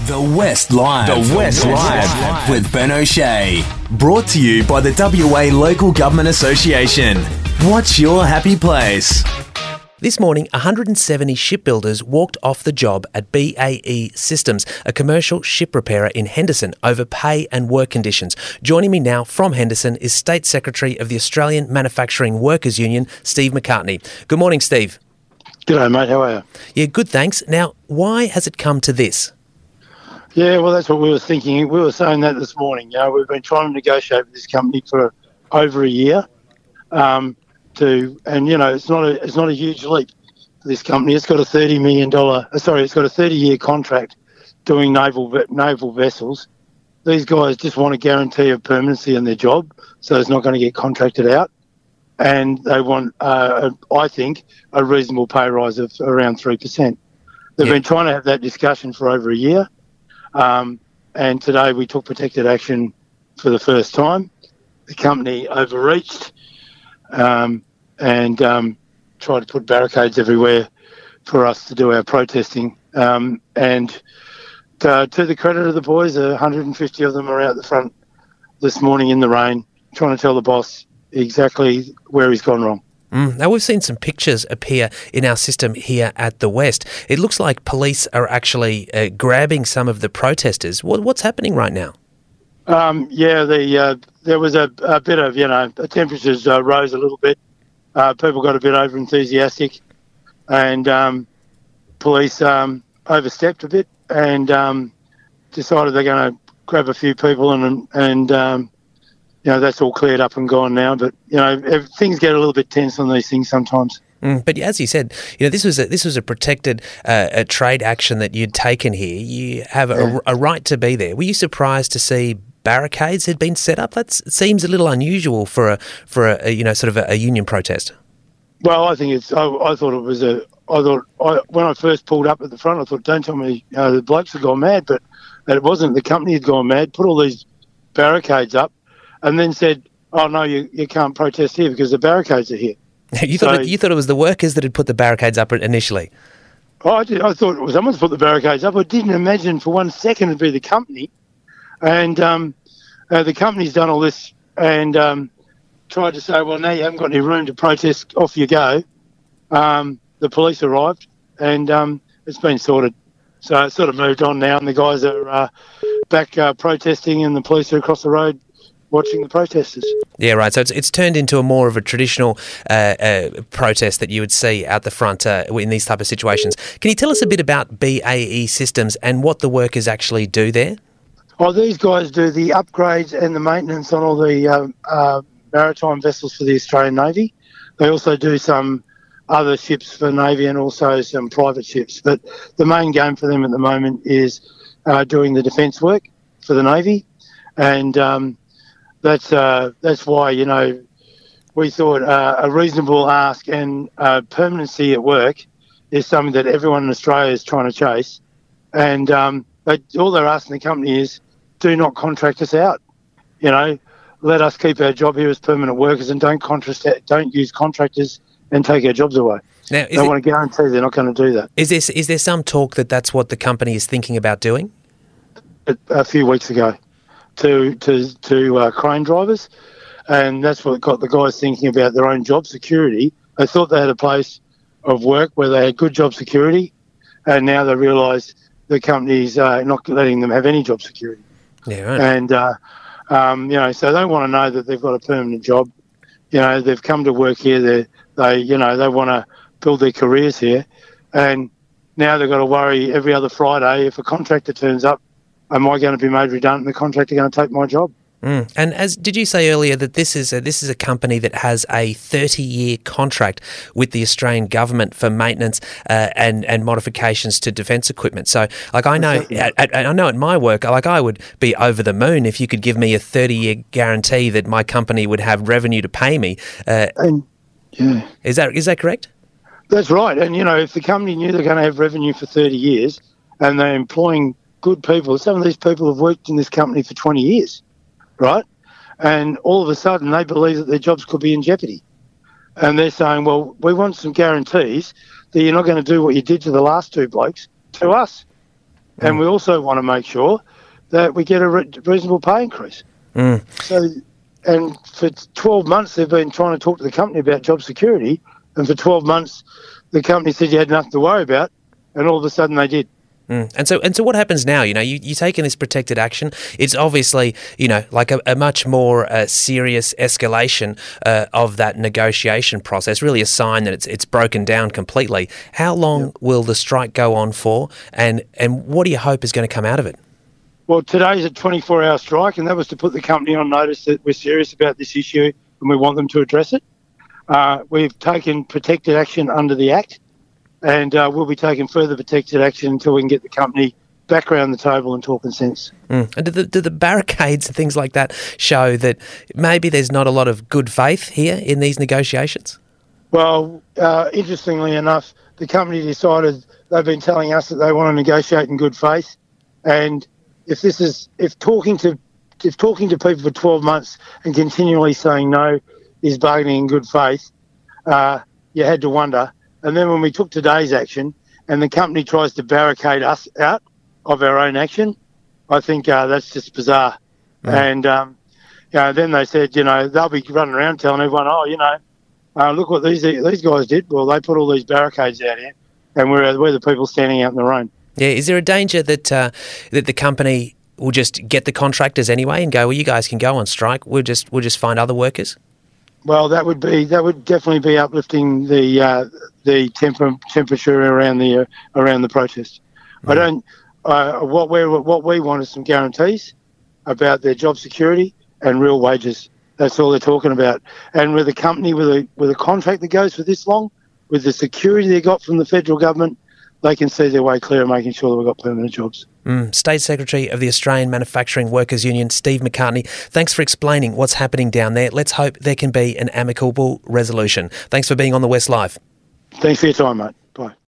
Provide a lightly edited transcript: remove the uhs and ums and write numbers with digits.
The West Live. The West Live with Ben O'Shea. Brought to you by the WA Local Government Association. What's your happy place? This morning, 170 shipbuilders walked off the job at BAE Systems, a commercial ship repairer in Henderson, over pay and work conditions. Joining me now from Henderson is State Secretary of the Australian Manufacturing Workers Union, Steve McCartney. Good morning, Steve. G'day, mate. How are you? Yeah, good, thanks. Now, why has it come to this? Yeah, well, that's what we were thinking. We were saying that this morning. You know, we've been trying to negotiate with this company for over a year. And you know, it's not a huge leap for this company. It's got a $30 30-year contract doing naval vessels. These guys just want a guarantee of permanency in their job, so it's not going to get contracted out. And they want, I think, a reasonable pay rise of around 3%. They've been trying to have that discussion for over a year. And today we took protected action for the first time. The company overreached and tried to put barricades everywhere for us to do our protesting. And to the credit of the boys, 150 of them are out the front this morning in the rain trying to tell the boss exactly where he's gone wrong. Now, we've seen some pictures appear in our system here at the West. It looks like police are actually grabbing some of the protesters. What's happening right now? There was a bit of, the temperatures rose a little bit. People got a bit over-enthusiastic and police overstepped a bit and decided they're going to grab a few people and that's all cleared up and gone now. But, things get a little bit tense on these things sometimes. But as you said, this was a protected trade action that you'd taken here. You have a right to be there. Were you surprised to see barricades had been set up? That seems a little unusual for a union protest. Well, I think I thought it was when I first pulled up at the front, I thought, don't tell me the blokes had gone mad, but it wasn't. The company had gone mad, put all these barricades up, and then said, "Oh no, you can't protest here because the barricades are here." You thought it was the workers that had put the barricades up initially. I did. I thought it was someone's put the barricades up. I didn't imagine for 1 second it'd be the company. And the company's done all this and tried to say, well, now you haven't got any room to protest, off you go. The police arrived and it's been sorted. So it's sort of moved on now and the guys are back protesting and the police are across the road watching the protesters. Yeah, right. So it's turned into a more of a traditional protest that you would see out the front in these type of situations. Can you tell us a bit about BAE Systems and what the workers actually do there? Oh, these guys do the upgrades and the maintenance on all the maritime vessels for the Australian Navy. They also do some other ships for Navy and also some private ships. But the main game for them at the moment is doing the defence work for the Navy. And that's why, we thought a reasonable ask and permanency at work is something that everyone in Australia is trying to chase. And all they're asking the company is, do not contract us out. Let us keep our job here as permanent workers and don't use contractors and take our jobs away. Now, they want to guarantee they're not going to do that. Is there some talk that that's what the company is thinking about doing? A few weeks ago to crane drivers, and that's what got the guys thinking about their own job security. They thought they had a place of work where they had good job security, and now they realise the company's not letting them have any job security. Yeah, right. And so they want to know that they've got a permanent job. They've come to work here. They want to build their careers here, and now they've got to worry every other Friday if a contractor turns up. Am I going to be made redundant? And the contractor going to take my job? And did you say earlier that this is a company that has a 30-year contract with the Australian government for maintenance and modifications to defence equipment? So, I know at my work, I would be over the moon if you could give me a 30-year guarantee that my company would have revenue to pay me. Is that correct? That's right. And if the company knew they're going to have revenue for 30 years, and they're employing good people, some of these people have worked in this company for 20 years. Right? And all of a sudden they believe that their jobs could be in jeopardy. And they're saying, well, we want some guarantees that you're not going to do what you did to the last two blokes to us. And we also want to make sure that we get a reasonable pay increase. So, and for 12 months, they've been trying to talk to the company about job security. And for 12 months, the company said you had nothing to worry about. And all of a sudden they did. And so what happens now? You're taking this protected action. It's obviously, like a much more serious escalation of that negotiation process, really a sign that it's broken down completely. How long will the strike go on for, and what do you hope is going to come out of it? Well, today's a 24-hour strike, and that was to put the company on notice that we're serious about this issue and we want them to address it. We've taken protected action under the Act. And we'll be taking further protected action until we can get the company back around the table and talking sense. And do the barricades and things like that show that maybe there's not a lot of good faith here in these negotiations? Well, interestingly enough, the company decided they've been telling us that they want to negotiate in good faith. And if talking to people for 12 months and continually saying no is bargaining in good faith, you had to wonder. And then when we took today's action and the company tries to barricade us out of our own action, I think that's just bizarre. And, then they said, they'll be running around telling everyone, look what these guys did. Well, they put all these barricades out here and we're the people standing out in the rain. Yeah, is there a danger that the company will just get the contractors anyway and go, well, you guys can go on strike. We'll just find other workers? Well, that would definitely be uplifting the temperature around the protest. I don't. What we want is some guarantees about their job security and real wages. That's all they're talking about. And with a company with a contract that goes for this long, with the security they got from the federal government, they can see their way clear of making sure that we've got permanent jobs. State Secretary of the Australian Manufacturing Workers Union, Steve McCartney, thanks for explaining what's happening down there. Let's hope there can be an amicable resolution. Thanks for being on the West Live. Thanks for your time, mate. Bye.